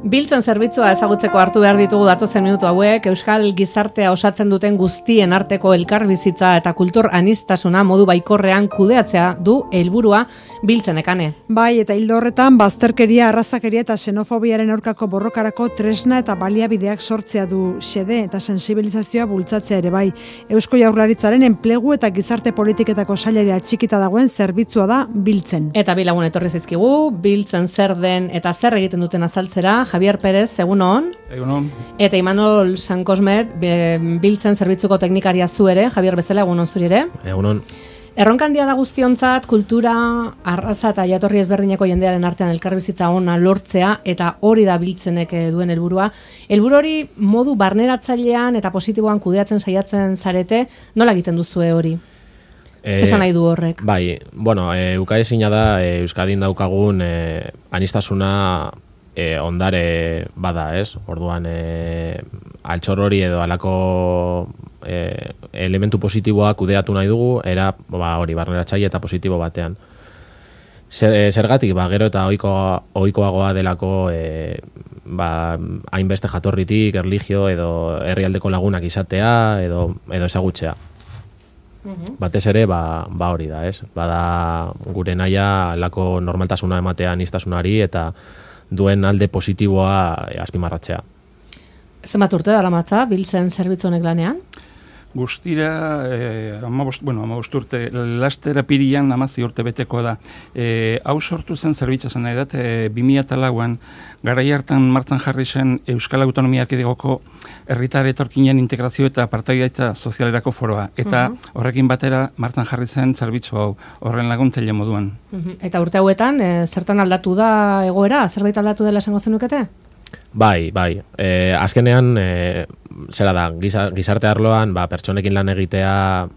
Biltzen zerbitzua ezagutzeko hartu behar ditugu datozen minutu hauek, euskal gizartea osatzen duten guztien arteko elkarbizitza eta kultur anistasuna modu baikorrean kudeatzea du helburua Biltzen ekane. Bai, eta hildo horretan bazterkeria, arrazakeria eta xenofobiaren aurkako borrokarako tresna eta baliabideak sortzea du xede eta sensibilizazioa bultzatzea ere bai. Eusko Jaurlaritzaren enplegu eta gizarte politiketako sailari atxikita dagoen zerbitzua da Biltzen. Eta bi lagun etorri zaizkigu, Biltzen zer den eta zer egiten duten azaltzera. Javier Pérez, egunon. Egunon. Eta Imanol San Cosmet, Biltzen zerbitzuko teknikaria zu ere, Javier bezala, egunon zuri ere. Egunon. Erronkandia da guztiontzat, kultura, arraza eta jatorri ezberdineko jendearen artean elkarbizitza ona lortzea, eta hori da Biltzenek duen helburua. Helburu hori modu barneratzailean eta positiboan kudeatzen saiatzen zarete, nola egiten duzue hori? Zesan nahi du horrek? Bai, bueno, ukaezina da Euskadin daukagun anistasuna ondare bada, ez? Orduan, altxor hori edo alako elementu positiboa kudeatu nahi dugu, era hori barneratzaile eta positibo batean. Zergatik, gero eta ohikoagoa delako hainbeste jatorritik, erlijio edo herrialdeko lagunak izatea edo ezagutzea. Batez ere, hori da, ez? Bada gure nahia alako normaltasuna ematea anistasunari eta duen alde positiboa azpimarratzea. Zenbat urte daramatza Biltzen zerbitzu honek lanean? Guztira, 15 urte, laster apirian 14 urte beteko da. Hau sortu zen zerbitza zen nahi dat, 2004an, garai hartan martxan jarri zen Euskal Autonomia Erkidegoko herritar etorkinen integrazio eta partaidaitza sozialerako foroa. Eta horrekin batera martxan jarri zen zerbitzu hau, horren laguntzaile moduan. Eta urte hauetan, zertan aldatu da egoera? Zerbait aldatu dela esango zenukete? Bai. Azkenean, zera da, gizarte arloan, pertsonekin lan egitea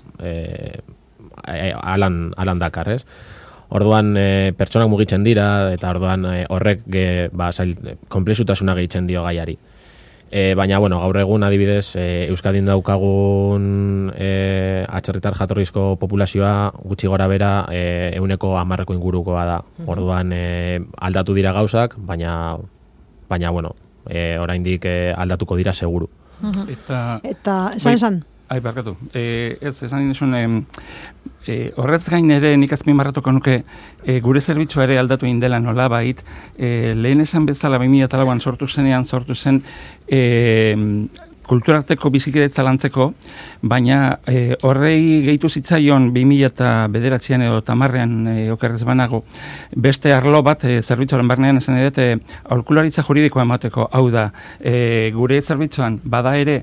alan dakar, ez? Orduan, pertsonak mugitzen dira, eta orduan horrek konplexutasuna gehitzen dio gaiari. Baina, gaur egun adibidez, Euskadin daukagun atzerritar jatorrizko populazioa gutxi gora bera 110 ingurukoa da. Orduan, aldatu dira gauzak, baina oraindik aldatuko dira seguru. Eta esan? Barkatu. Esan dizun, horrez gain ere nik azpimarratuko nuke gure zerbitzua ere aldatu indela nolabait, lehen esan bezala 2004an sortu zen kulturarteko bizikidetza lantzeko, baina horrei gehitu zitzaion 2009an edo 10an okerrez banago, beste arlo bat zerbitzuaren barnean esan edet aholkularitza juridikoa emateko, hau da, gure zerbitzuan bada ere,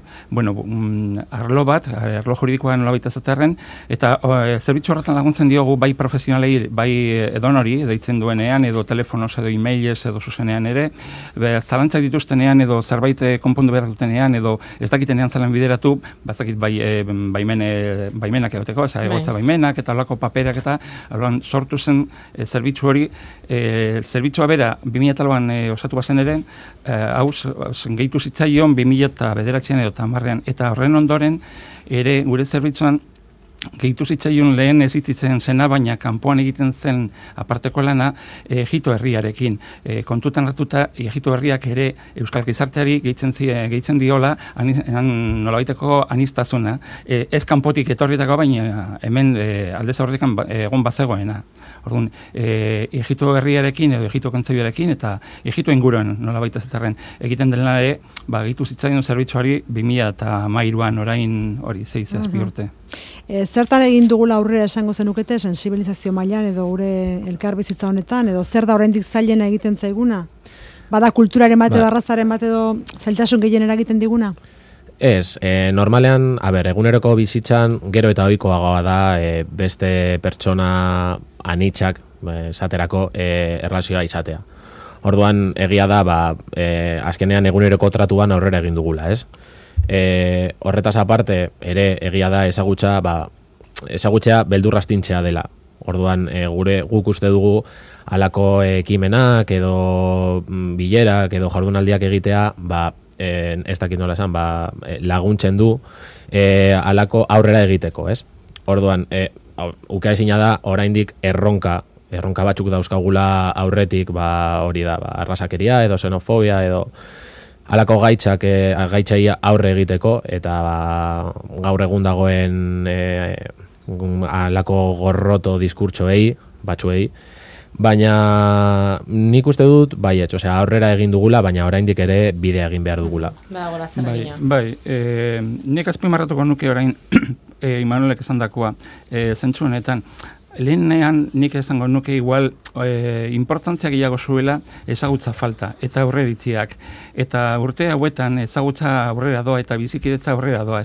arlo bat, arlo juridikoa nolabait ezaterren, eta zerbitzu horretan laguntzen diogu bai profesionalei, bai edonori, deitzen duenean, edo telefonoz edo e-mailez edo zuzenean ere, zalantzak dituztenean edo zerbait konpondu behar dutenean edo ez dakitenean zelan bideratu, bazakit baimenak egoteko, egotza baimenak eta olako paperak eta sortu zen zerbitzu hori, zerbitzua bera 2004an osatu bazen ere, hau gehitu zitzaion 2009an edo 10an, eta horren ondoren ere gure zerbitzuan gehitu zitzaion lehen ezitzen zena, baina kanpoan egiten zen aparteko lana Egipto herriarekin. Kontutan hartuta, Egipto herriak ere euskal gizarteari gehitzen diola nolabaiteko anistazuna. Ez kanpotik etorritako, baina hemen aldez aurretik egon bazegoena. Orduan, Egipto herriarekin edo Egipto kontzebioarekin eta Egipto inguruan nolabait ezaterren egiten dela ere, gehitu zitzaion zerbitzuari 2013an orain hori 6-7 urte. Zertan egin dugula aurrera esango zenukete, sensibilizazio mailan edo gure elkarbizitza honetan, edo zer da oraindik zailena egiten zaiguna? Bada kulturaren bat edo arrazaren bat edo zailtasun gehien eragiten diguna? Ez, normalean, eguneroko bizitzan gero eta ohikoagoa da beste pertsona anitzak esaterako erlazioa izatea. Orduan egia da, azkenean eguneroko tratuan aurrera egin dugula, ez? Horretaz aparte, ere egia da ezagutzea beldurra astintzea dela. Orduan, guk uste dugu halako ekimenak edo bilerak edo jardunaldiak egitea, ez dakit nola esan, laguntzen du halako aurrera egiteko, ez? Orduan, ukaezina da oraindik erronka erronka batzuk dauzkagula aurretik, hori da, arrasakeria edo xenofobia edo halako gaitzai aurre egiteko, eta gaur egun dagoen halako gorroto diskurtsoei, batzuei, baina nik uste dut, aurrera egin dugula, baina oraindik ere bidea egin behar dugula. Nik azpimarratuko nuke orain Imanolek esandakoa, zentzu honetan, lehenean nik esango nuke igual importantzia gehiago zuela ezagutza falta eta aurreritziak. Eta urte hauetan ezagutza aurrera doa eta bizikidetza aurrera doa.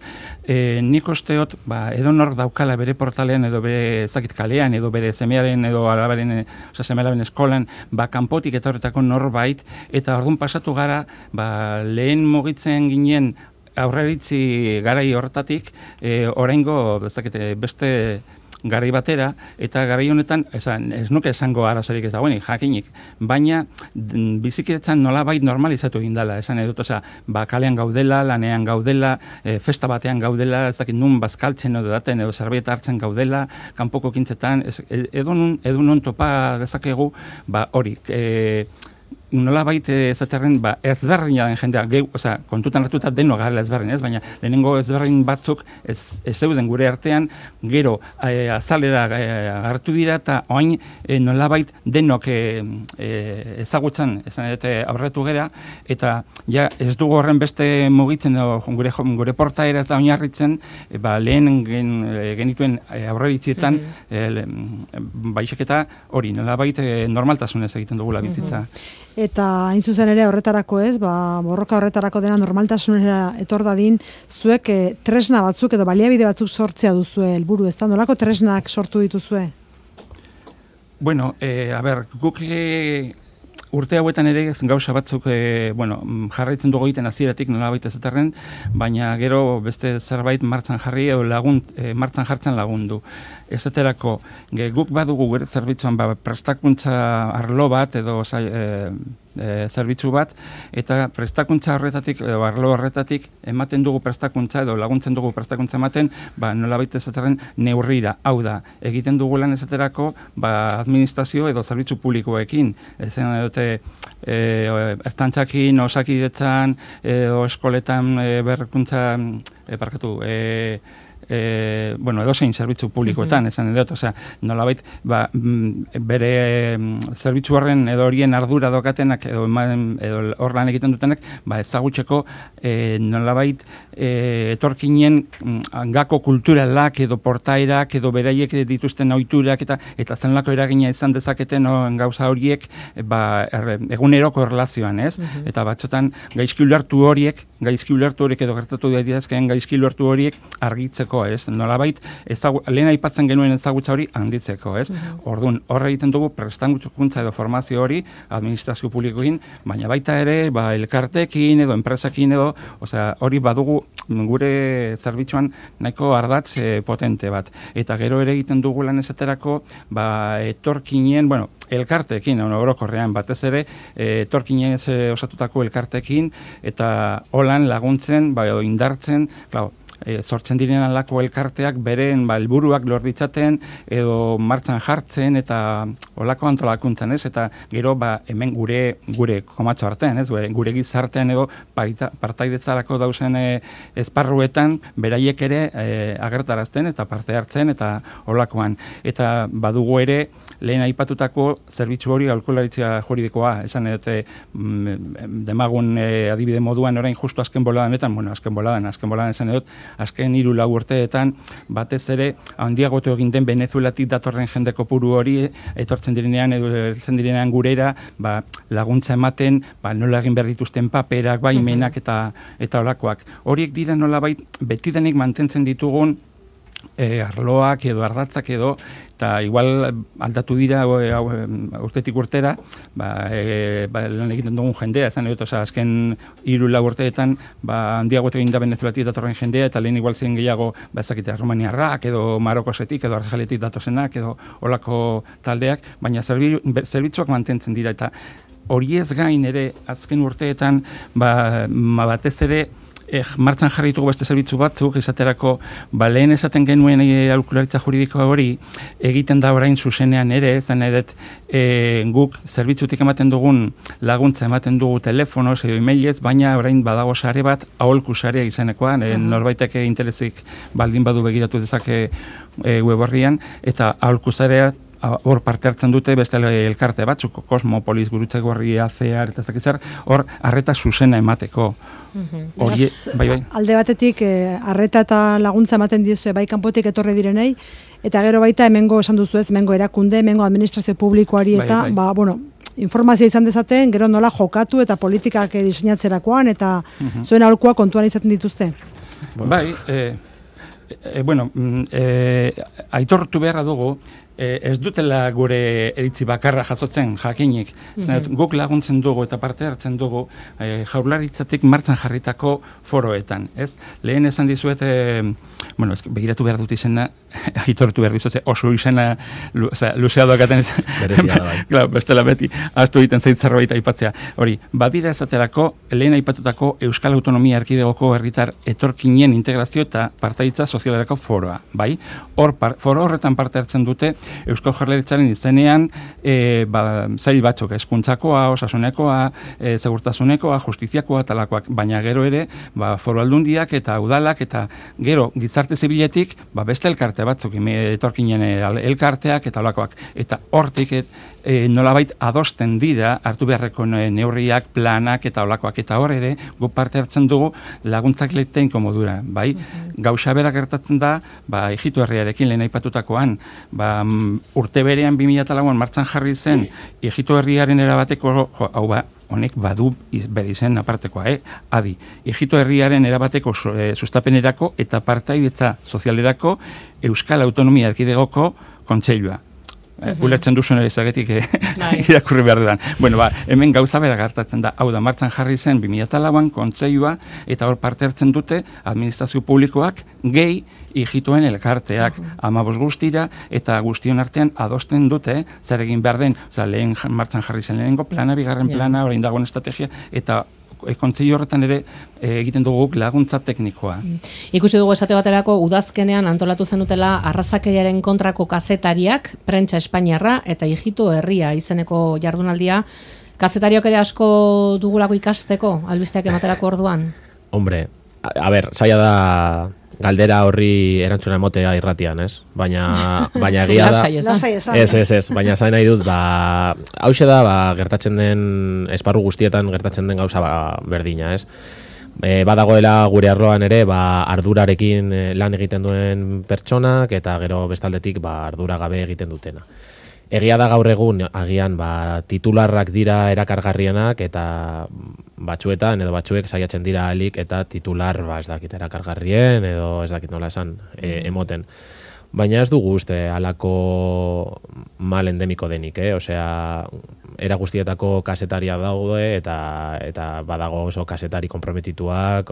Nik usteot edonor daukala bere portalean edo bere ezakit kalean edo bere semearen edo alabaren, seme-alaben eskolan, kanpotik eta horretako norbait, eta orduan pasatu gara, lehen mugitzen ginen aurreritzi garai horretatik, oraingo beste garai batera, eta garai honetan, ez nuke esango arazorik ez dagoenik, jakinik, baina bizikidetzan nolabait normalizatu egin dela, esan edut, kalean gaudela, lanean gaudela, festa batean gaudela, ez dakit nun bazkaltzen edo daten, edo zerbait hartzen gaudela, kanpoko kintzetan, edun topa dezakegu, hori, nolabait ezaterren ezberdina den jendea, kontutan hartuta deno gara ezberdin, ez? Baina lehenengo ezberdin batzuk ez zeuden gure artean, gero azalera agertu dira eta oain nolabait denok ezagutzen aurretu gera, eta ja ez dugu horren beste mugitzen gure portaera eta oinarritzen, lehen genituen aurreritzietan baizik eta hori nolabait normaltasunez egiten dugula bizitza. Eta hain zuzen ere horretarako ez, borroka horretarako dena normaltasunera etor dadin, zuek tresna batzuk edo baliabide batzuk sortzea duzue helburu, ez da, nolako tresnak sortu dituzue? Bueno, guk urte hauetan ere gauza batzuk jarraitzen dugu egiten hasieratik nolabait ezaterren, baina gero beste zerbait martxan jarri edo martxan jartzen lagundu. Ezaterako, guk badugu gure zerbitzuan prestakuntza arlo bat edo zerbitzu bat, eta prestakuntza horretatik edo arlo horretatik ematen dugu prestakuntza edo laguntzen dugu prestakuntza ematen, nolabait ezaterren neurrira. Hau da, egiten dugu lan ezaterako administrazio edo zerbitzu publikoekin. Ezen dute ertantzakin, osakidetzan, edo eskoletan berrikuntza, edozein zerbitzu publikoetan, esan edot, nolabait, bere zerbitzu horren edo horien ardura dokatenak edo hor lan egiten dutenak, ezagutzeko nolabait etorkinen gako kulturalak edo portaerak edo beraiek dituzten ohiturak eta zenlako eragina izan dezaketen gauza horiek eguneroko erlazioan, ez? Eta batzotan gaizki ulertu horiek edo gertatu daitezkeen gaizki ulertu horiek argitzeko, ez? Nolabait, lehen aipatzen genuen ezagutza hori handitzeko, ez? Orduan, horre egiten dugu prestakuntza edo formazio hori administrazio publikoekin, baina baita ere, elkartekin edo enpresakin edo, hori badugu gure zerbitzuan nahiko ardatz potente bat. Eta gero ere egiten dugu lan esaterako, etorkinen, elkarteekin, orokorrean batez ere, etorkinez osatutako elkarteekin, eta holan laguntzen, indartzen, sortzen diren alako elkarteak beren helburuak lor ditzaten edo martxan jartzen eta olako antolakuntzen, ez? Eta gero hemen gure komatxo artean, ez? Gure gizartean edo partaidetzarako dauzen esparruetan beraiek ere agertarazten eta parte hartzen eta olakoan. Eta badugu ere lehen aipatutako zerbitzu hori aholkularitza juridikoa, esan edute demagun adibide moduan orain justu azken boladan esan edut, azken 3-4 urteetan batez ere handiagotu egin den Venezuelatik datorren jende kopuru hori etortzen direnean edo heltzen direnean gurera, laguntza ematen, nola egin behar dituzten paperak, baimenak eta olakoak. Horiek dira nolabait betidanik mantentzen ditugun arloak edo ardatzak edo, eta igual aldatu dira urtetik urtera, lan egiten dugun jendea, azken 3-4 urteetan handiagotu egin da Venezuelatik datorren jendea, eta lehen igual zen gehiago ezakite Rumaniarrak edo Marokosetik edo Argeletik datozenak edo olako taldeak, baina zerbitzuak mantentzen dira, eta horiez gain ere azken urteetan batez ere martxan jarri ditugu beste zerbitzu batzuk, esaterako, lehen esaten genuen aholkularitza juridikoa hori egiten da orain zuzenean ere, zen edet guk zerbitzutik ematen dugun laguntza ematen dugu telefonoz edo emailez, baina orain badago sare bat aholku sarea izenekoa, norbaitek interesik baldin badu begiratu dezake web horrian, eta aholku sarea hor parte hartzen dute beste elkarte batzuk, Kosmopolis, Gurutze Gorria, CEAR, eta zakizar, hor arreta zuzena emateko. Bai. Alde batetik, arreta eta laguntza ematen dizue bai kanpotik etorri direnei, eta gero baita hemengo esan duzu ez, hemengo erakunde, hemengo administrazio publikoari eta, informazio izan dezaten, gero nola jokatu eta politikak diseinatzerakoan, eta zuen aholkua kontuan izaten dituzte. Bai, aitortu beharra dugu, ez dutela gure eritzi bakarra jasotzen jakinik. Guk laguntzen dugu eta parte hartzen dugu Jaurlaritzatik martxan jarritako foroetan. Lehen esan dizuet, begiratu behar dut izena, aitortu behar dizute, oso izena luzea doakaten ez. Bestela beti, astu egiten zait zerbait aipatzea. Hori, badira esaterako, lehen aipatutako Euskal Autonomia Erkidegoko herritar etorkinen integrazio eta partaidetza sozialerako foroa. Bai? Foro horretan parte hartzen dute Eusko Jaurlaritzaren izenean zail batzuk, hezkuntzakoa, osasunekoa, segurtasunekoa, justiziakoa, talakoak, baina gero ere, foru aldundiak eta udalak eta gero gizarte zibiletik, beste elkarte batzuk, etorkinen elkarteak eta olakoak, eta hortik nolabait adosten dira hartu beharreko neurriak, planak eta olakoak, eta hor ere gu parte hartzen dugu laguntzak letein komodura, bai? Gauza bera gertatzen da, Ejitu herriarekin lehen aipatutakoan, urte berean 2004an martxan jarri zen Ejitu herriaren erabateko, honek badu bere izen apartekoa, adi, Ejitu herriaren erabateko sustapenerako eta partaidetza sozialerako Euskal Autonomia Erkidegoko Kontseilua. Ulertzen duzuen ezagetik irakurri behar dudan. Hemen gauza bera gertatzen da, hau da, martxan jarri zen 2004an kontseilua, eta hor parte hartzen dute administrazio publikoak gehi Ejituen elkarteak 15 guztira, eta guztion artean adosten dute zer egin behar den, lehen martxan jarri zen lehenengo plana, bigarren plana, orain dagoen estrategia, eta kontseillo horretan ere egiten dugu laguntza teknikoa. Ikusi dugu esate baterako udazkenean antolatu zenutela arrazakeriaren kontrako kazetariak, Prentsa Espainiarra eta Ejitu herria izeneko jardunaldia. Kazetariok ere asko dugulako ikasteko, albisteak ematerako orduan? Hombre, zaila da galdera horri erantzuna emotea irratian, ez? Baina egia da... Ez, baina zain nahi dut, hauxe da, gertatzen den, esparru guztietan gertatzen den gauza berdina, ez? Badagoela gure arloan ere, ardurarekin lan egiten duen pertsonak, eta gero bestaldetik ardura gabe egiten dutena. Egia da gaur egun, agian, titularrak dira erakargarrienak, eta batzuetan, edo batzuek saiatzen dira alik, eta titular, ez dakit erakargarrien, edo ez dakit nola esan, emoten. Baina ez dugu uste halako mal endemiko denik, Osea, era guztietako kasetaria daude, eta badago oso kasetari konprometituak,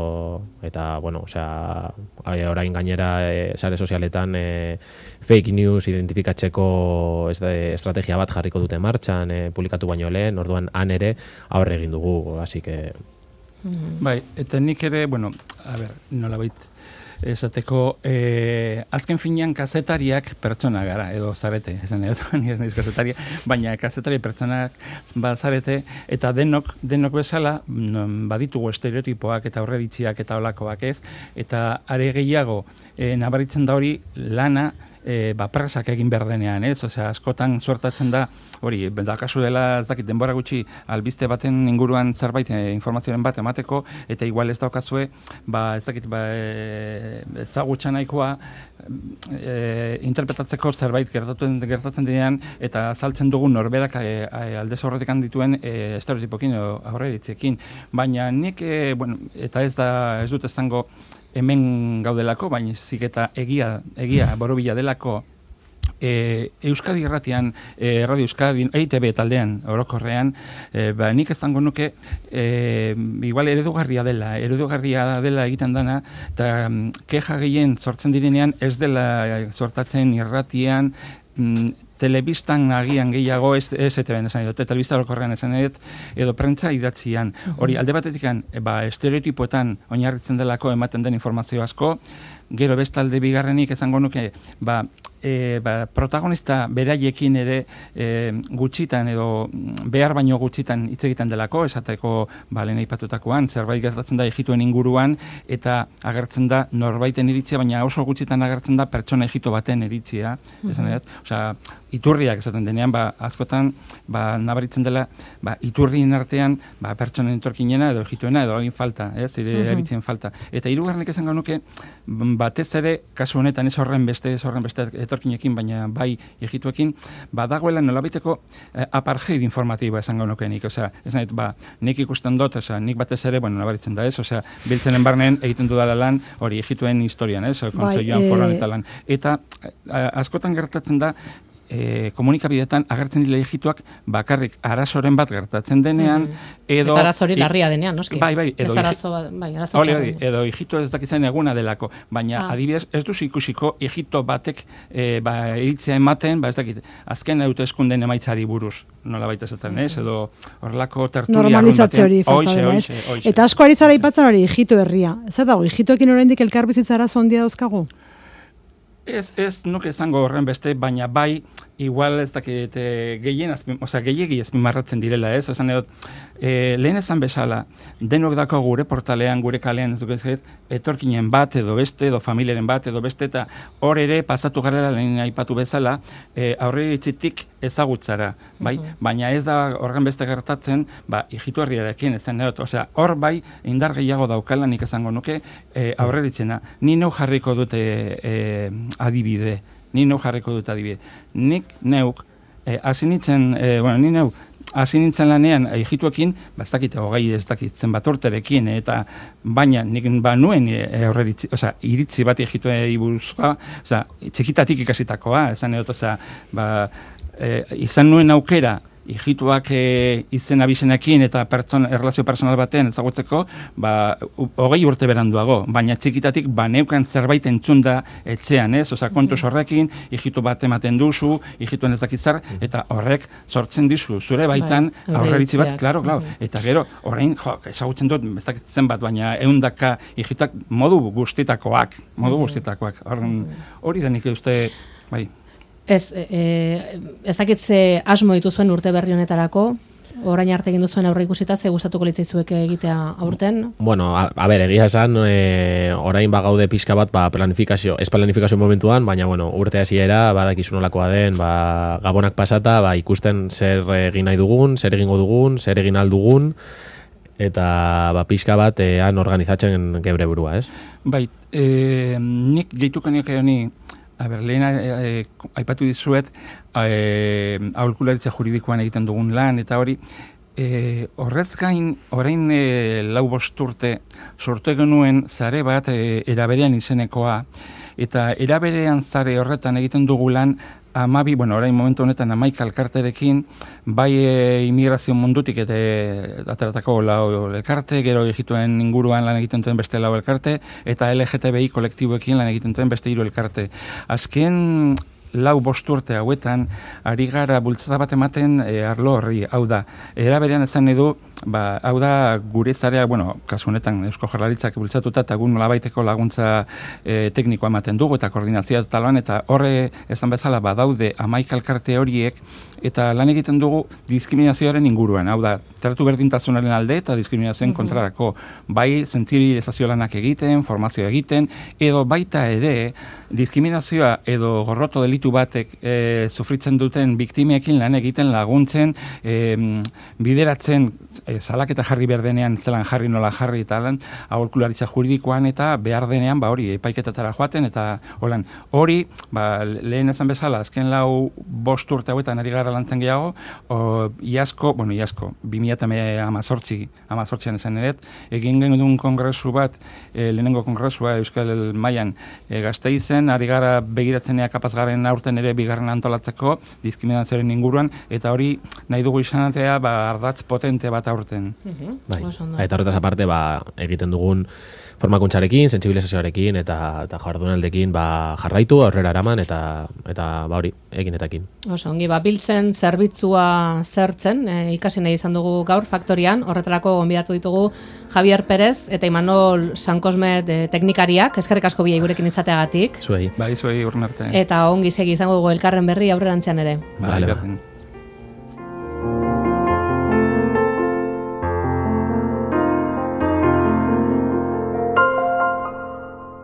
eta, osea, orain gainera sare sozialetan fake news identifikatzeko estrategia bat jarriko dute martxan, publikatu baino lehen, orduan han ere aurre egin dugu, así que... Bai, eta nik ere, nolabait, esateko, azken finean kazetariak pertsona gara, edo zarete, esan edo, ez naiz kazetaria, baina kazetari pertsonak zarete, eta denok bezala, baditugu estereotipoak eta aurreritziak eta olakoak ez, eta are gehiago, nabaritzen da hori lana, prasak egin behar denean, ez? Osea, askotan suertatzen da, hori, kasu dela, ez dakit, denbora gutxi albiste baten inguruan zerbait informazioaren bat emateko, eta igual ez daukazue, ez dakit, ezagutza nahikoa interpretatzeko zerbait gertatzen denean, eta azaltzen dugu norberak aldez horretik dituen estereotipokin aurreritzekin. Baina nik, eta ez dut ezango hemen gaudelako, baina zik eta egia borobila delako, Euskadi irratian, Radio Euskadi, EITB taldean, orokorrean, nik ezango nuke, igual eredugarria dela egiten dana, eta keja gehien sortzen direnean ez dela sortatzen irratian, telebistan agian gehiago ez ETV-en esan dut, telebista orokorrean esan dut, edo prentza idatzian. Hori, alde batetik, estereotipoetan oinarritzen delako ematen den informazio asko, gero bestalde bigarrenik izango nuke, protagonista beraiekin ere gutxitan edo behar baino gutxitan hitz egiten delako, esateko lehen aipatutakoan, zerbait gertatzen da Egiptuen inguruan eta agertzen da norbaiten iritzia, baina oso gutxitan agertzen da pertsona Egipto baten iritzia, esan dut, osea, iturriak esaten denean, askotan nabaritzen dela, iturrien artean pertsonen etorkinena edo Egiptuena edo egin falta, eritzien falta. Eta hirugarrenik esango nuke, batez ere, kasu honetan ez horren beste etorkinekin, baina bai Egiptuekin, dagoela nolabaiteko apartheid informatiboa esango nuke nik, osea, ez nahi, nik ikusten dut, osea, nik batez ere, nabaritzen da ez, osea, biltzenen barnean egiten dudala lan, hori Egiptuen historian, ez, kontseioan foran eta lan. Eta askotan gertatzen da, komunikabideetan agertzen dira Egiptuak bakarrik arazoren bat gertatzen denean, edo... Eta arazori larria denean, noski? Bai, edo Egipto ez dakitzen eguna delako, baina adibidez ez duzu ikusiko Egipto batek iritzia ematen, ez dakit, azken hauteskunden emaitzari buruz, nola baita esaten, ez? Edo horrelako tertulia... Normalizazio hori, falta dela, ez? Eta asko ari zara ipatzen hori Egipto herria. Ez dago, Egiptoekin oraindik elkarbizitza arazo handia dauzkagu? Ez nuke izango horren beste, baina bai, igual ez dakit gehiegi azpimarratzen direla, ez? Esan edot, lehen esan bezala, denok dako gure portalean, gure kalean, etorkinen bat, edo beste, edo familiaren bat, edo beste, eta hor ere pasatu garela lehen aipatu bezala, aurreiritzitik ezagutzara, bai? Baina ez da horren beste gertatzen, Egiptu herriarekin, esan edot, osea, hor bai, indar gehiago daukala nik esango nuke, aurreiritzena. Ni neu jarriko dute adibide. Nik neuk, hasi nintzen lanean Egiptuekin, ez dakit, ez dakit, zenbat urterekin, eta baina nik nuen iritzi bat Egiptuei buruzkoa, txikitatik ikasitakoa, esan edot, izan nuen aukera, Egiptuak izen abizenekin eta erlazio personal batean ezagutzeko, 20 urte beranduago, baina txikitatik neukan zerbait entzun da etxean, ez? Osa, kontuz horrekin, Egiptu bat ematen duzu, Egiptuen ez dakitzar, eta horrek sortzen dizu, zure baitan aurreritzi bat, klaro, eta gero, orain, ezagutzen dut, ez dakitzen bat, baina eundaka Egiptuak modu guztitakoak, hori da nik uste, bai. Ez dakitze asmo dituzuen urte berri honetarako, orain arte egin duzuen aurre ikusita, ze gustatuko litzaizuek egitea aurten? Bueno, egia esan, orain gaude pixka bat, ez planifikazio momentuan, baina, urte hasiera, badakizu nolakoa den, gabonak pasata, ikusten zer egin nahi dugun, zer egingo dugun, zer egin aldugun, eta pixka bat han organizatzen geure burua, ez? Bai, nik geituko nioke honi, lehen aipatu dizuet, aholkularitza juridikoan egiten dugun lan, eta hori, horrez gain, orain 4-5 urte sortu genuen zare bat eraberean izenekoa, eta eraberean zare horretan egiten dugu lan, orain momentu honetan 11 elkarterekin, bai immigrazio mundutik eta ateratako 4 elkarte, gero Egiptuen inguruan lan egiten duen beste 4 elkarte, eta LGTBI kolektiboekin lan egiten duen beste 3 elkarte. Azken 4-5 urte hauetan, ari gara bultzada bat ematen arlo horri, hau da, eraberean ezan edu, hau da gure zarea, kasu honetan Eusko Jaurlaritzak bultzatuta, eta gun nolabaiteko laguntza teknikoa ematen dugu, eta koordinazioa taloan, eta horre ezan bezala badaude 11 elkarte horiek, eta lan egiten dugu diskriminazioaren inguruan, hau da, tratu berdintasunaren alde eta diskriminazioen kontrarako, bai sentsibilizazio lanak egiten, formazioa egiten, edo baita ere, diskriminazioa edo gorroto delitu batek sufritzen duten biktimeekin lan egiten laguntzen, bideratzen salaketa jarri behar denean, zelan jarri nola jarri eta lan, aholkularitza juridikoan eta behar denean, hori, epaiketatara joaten, eta hori, lehen esan bezala, azken 5 urte hauetan ari gara lantzen gehiago, iazko, 2018an esan edet, egin genuen kongresu bat, lehenengo kongresua Euskal Mailan Gasteizen, ari gara begiratzenea kapaz garen aurten ere bigarren antolatzeko diskriminazioaren inguruan, eta hori nahi dugu izanatea ardatz potente bat bat aurten. Bai. Eta horretaz aparte, egiten dugun formakuntzarekin, sentsibilizazioarekin eta jardunaldekin jarraitu, aurrera eraman eta hori, egin eta ekin. Oso, ongi, biltzen zerbitzua zertzen, ikasi nahi izan dugu gaur faktorian, horretarako gonbidatu ditugu Javier Perez eta Imanol Sankosmet teknikariak, eskerrik asko biei gurekin izateagatik. Zuei. Bai, zuei urren arte. Eta ongi segi izango dugu elkarren berri aurrerantzean ere. Bai, berdin.